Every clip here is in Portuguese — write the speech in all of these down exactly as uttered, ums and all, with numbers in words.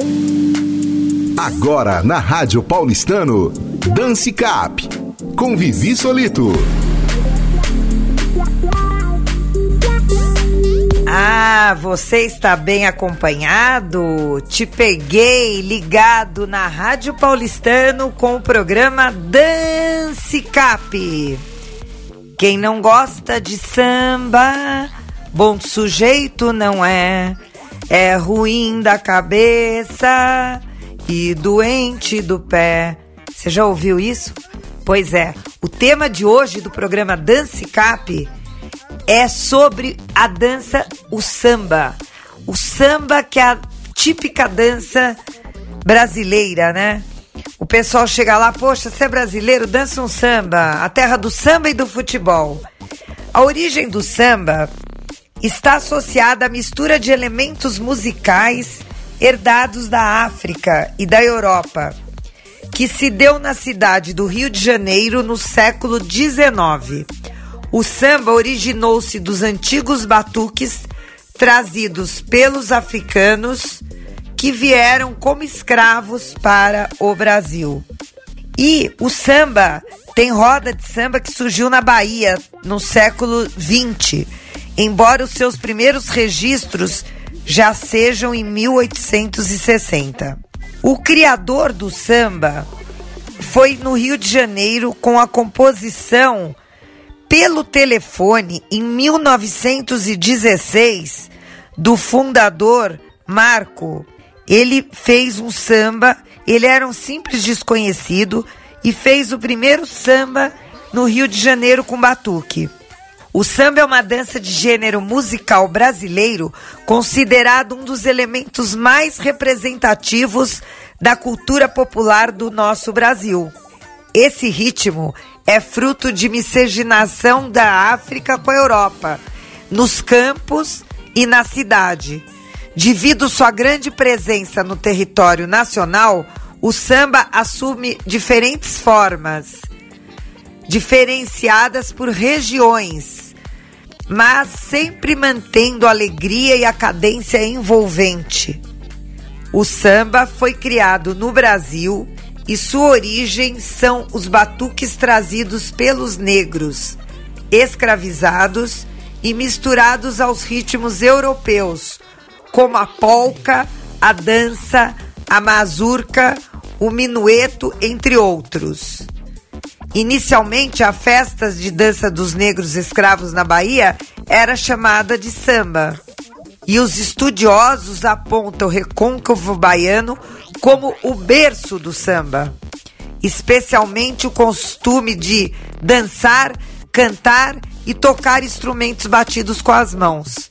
Agora na Rádio Paulistano, Dance Cap, com Vivi Solito. Ah, você está bem acompanhado? Te peguei ligado na Rádio Paulistano com o programa Dance Cap. Quem não gosta de samba, bom sujeito não é, é ruim da cabeça e doente do pé. Você já ouviu isso? Pois é, o tema de hoje do programa Dance Cap é sobre a dança, o samba. O samba, que é a típica dança brasileira, né? O pessoal chega lá, poxa, você é brasileiro, dança um samba, a terra do samba e do futebol. A origem do samba está associada à mistura de elementos musicais herdados da África e da Europa, que se deu na cidade do Rio de Janeiro no século dezenove. O samba originou-se dos antigos batuques trazidos pelos africanos que vieram como escravos para o Brasil. E o samba tem roda de samba que surgiu na Bahia no século vinte, embora os seus primeiros registros já sejam em mil oitocentos e sessenta. O criador do samba foi no Rio de Janeiro com a composição pelo telefone em mil novecentos e dezesseis do fundador Marco. Ele fez um samba, ele era um simples desconhecido e fez o primeiro samba no Rio de Janeiro com batuque. O samba é uma dança de gênero musical brasileiro considerado um dos elementos mais representativos da cultura popular do nosso Brasil. Esse ritmo é fruto de miscigenação da África com a Europa, nos campos e na cidade. Devido sua grande presença no território nacional, o samba assume diferentes formas, diferenciadas por regiões, mas sempre mantendo a alegria e a cadência envolvente. O samba foi criado no Brasil e sua origem são os batuques trazidos pelos negros, escravizados e misturados aos ritmos europeus, como a polca, a dança, a mazurca, o minueto, entre outros. Inicialmente, a festa de dança dos negros escravos na Bahia era chamada de samba. E os estudiosos apontam o recôncavo baiano como o berço do samba. Especialmente o costume de dançar, cantar e tocar instrumentos batidos com as mãos.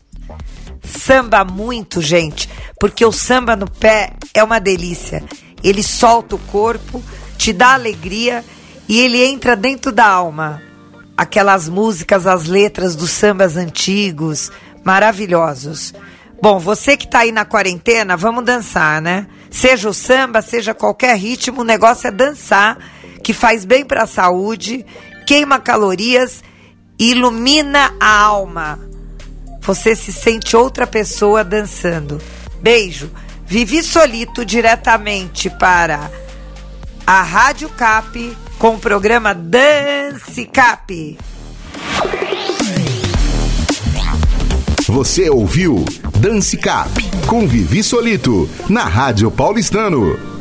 Samba muito, gente, porque o samba no pé é uma delícia. Ele solta o corpo, te dá alegria e ele entra dentro da alma. Aquelas músicas, as letras dos sambas antigos, maravilhosos. Bom, você que tá aí na quarentena, vamos dançar, né? Seja o samba, seja qualquer ritmo, o negócio é dançar, que faz bem para a saúde, queima calorias e ilumina a alma. Você se sente outra pessoa dançando. Beijo. Vivi Solito, diretamente para a Rádio Cap, com o programa Dance Cap. Você ouviu Dance Cap, com Vivi Solito, na Rádio Paulistano.